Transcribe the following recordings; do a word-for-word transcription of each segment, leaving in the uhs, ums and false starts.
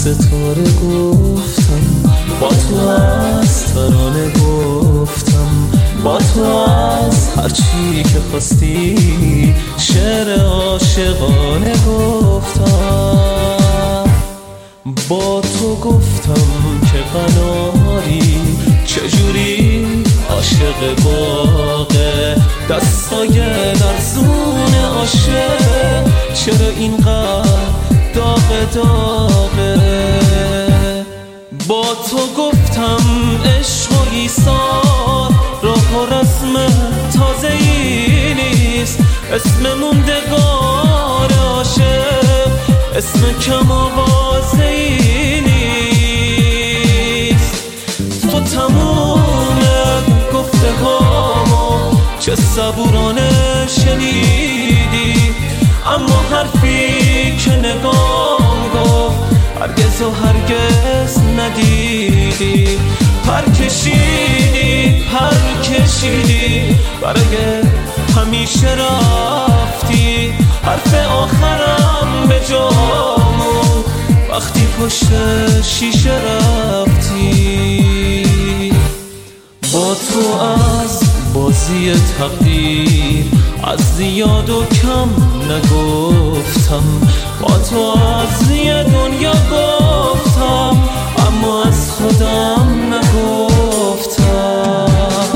ستاره گفتم، با تو از ترانه گفتم، با تو از هرچی که خواستی شعر عاشقانه گفتم. با تو گفتم که قناری چجوری عاشق باغه، دستای لرزون عاشق چرا اینقدر داغ داغه. با تو گفتم عشق و ایثار راه و رسم تازه ای نیست، اسم موندگار عاشق اسم کم آوازه ای نیست. تو تموم گفته هامو چه صبورانه شنیدی، اما حرفی که نگام گفت هرگز و هرگز ندیدی. پر کشیدی پر کشیدی برای همیشه رفتی، حرف آخرم به جامون وقتی پشت شیشه رفتی. با تو از بازی تقدیر از زیاد و کم نگفتم، با تو از یه دنیا گفتم اما از خودم نگفتم.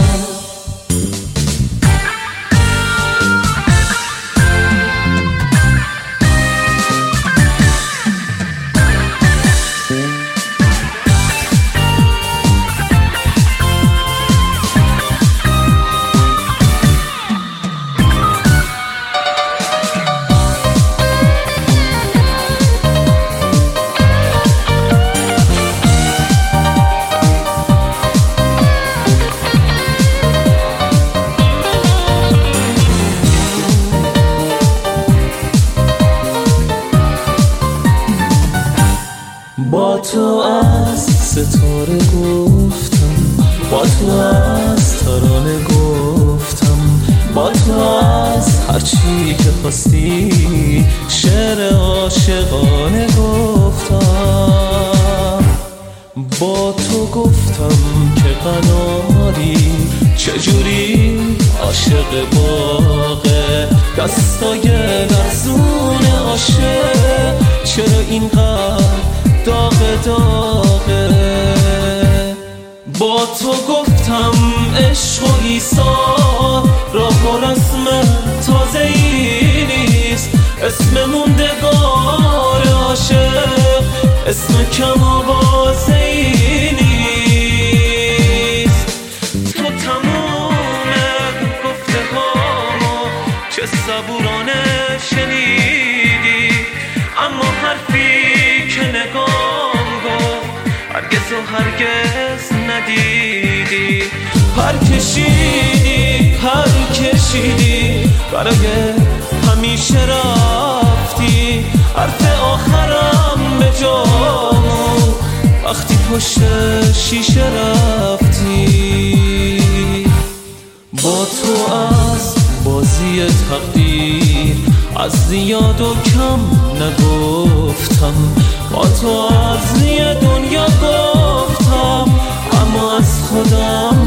با تو از ستاره گفتم، با تو از ترانه گفتم، با تو از هرچی که خواستی شعر عاشقانه گفتم. با تو گفتم که قناری چجوری عاشق باغه، دستای لرزون عاشق چرا اینقدر داغ داغه. با تو گفتم عشق و ایثار راه و رسم تازه ای نیست، اسم موندگار عاشق اسم کم آوازه ای نیست. تو تموم گفته هامو چه صبورانه شنیدی، اما حرفی که نگام گفت هرگز و هرگز ندیدی. پر کشیدی پر کشیدی برای همیشه رفتی، حرف آخرم به جامون وقتی پشت شیشه رفتی. با تو از بازی تقدیر از زیاد و کم نگفتم، با تو از یه دنیا گفتم اما از خودم